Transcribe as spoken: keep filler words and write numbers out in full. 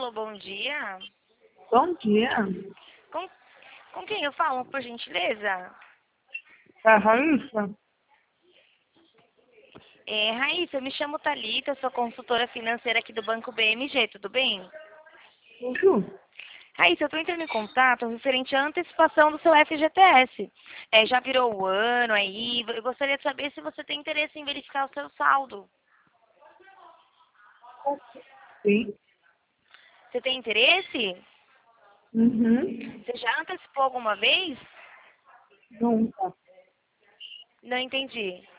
Alô, bom dia. Bom dia. Com, com quem eu falo, por gentileza? É a Raíssa? É, Raíssa, eu me chamo Thalita, sou consultora financeira aqui do Banco B M G, tudo bem? Uhum. Raíssa, eu estou entrando em contato referente à antecipação do seu F G T S. É, já virou o ano aí, eu gostaria de saber se você tem interesse em verificar o seu saldo. Sim. Você tem interesse? Uhum. Você já antecipou alguma vez? Nunca. Não entendi.